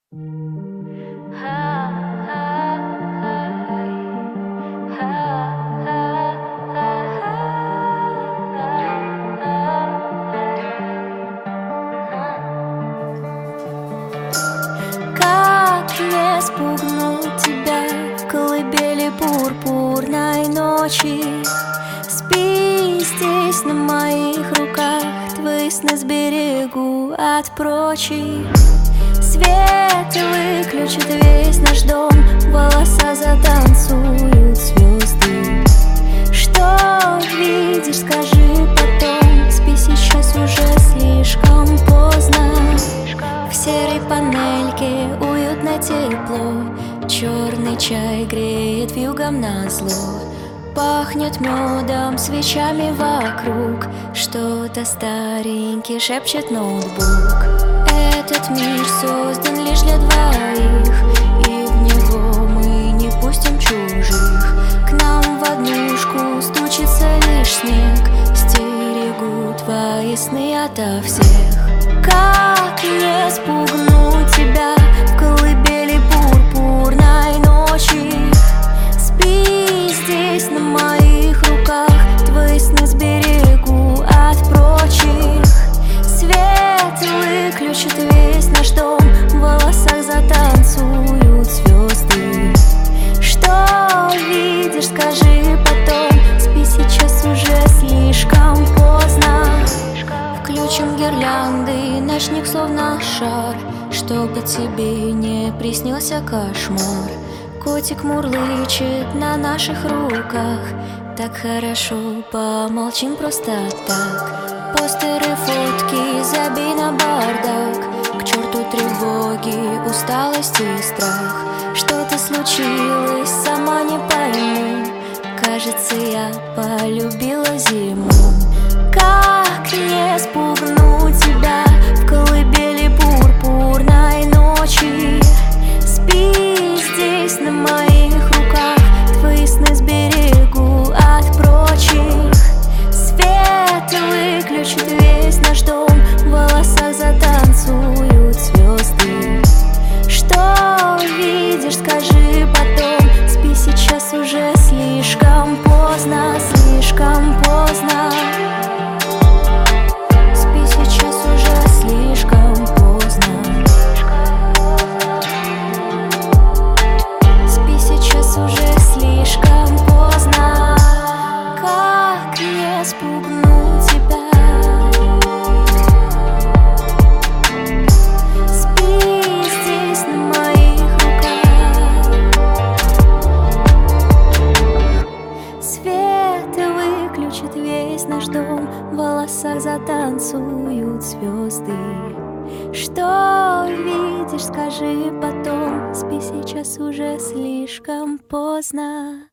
Как не спугнуть тебя в колыбели пурпурной ночи? Спи здесь на моих руках, твои сны сберегу от прочих. Свет выключит весь наш дом, волоса затанцуют звезды. Что видишь, скажи потом, спи сейчас, уже слишком поздно. В серой панельке уютно тепло, черный чай греет вьюгом назло. Пахнет медом, свечами вокруг, что-то старенький шепчет ноутбук. Этот мир создан лишь для двоих, и в него мы не пустим чужих. К нам в однушку стучится лишь снег, стерегут твои сны ото всех. Как не спугнуть тебя в колыбели пурпурной ночи? Спи здесь на моих руках, твои сны сберегу от прочих. Свет выключит весь наш дом, в волосах затанцуют звезды. Что видишь, скажи потом, спи сейчас, уже слишком поздно. Включим гирлянды, ночник словно шар, чтобы тебе не приснился кошмар. Котик мурлычет на наших руках, так хорошо, помолчим просто так. Постеры, фотки, забей на бардак, к черту тревоги, усталость и страх. Что-то случилось, сама не пойму, кажется, я полюбила зиму. Как не спугнуть тебя в колыбели пурпурной ночи? Спи здесь на моих руках, твои сны сберегу от прочих. Свет выключит весь наш дом, в волосах затанцуют звезды. Что видишь, скажи потом, спи сейчас, уже слишком поздно, слишком поздно. Спи сейчас, уже слишком поздно. Спи сейчас, уже слишком поздно. Как не спугнуть тебя? Спи здесь на моих руках. Свет выключит весь наш дом, в волосах затанцуют звезды. Что видишь, скажи потом, спи сейчас, уже слишком поздно.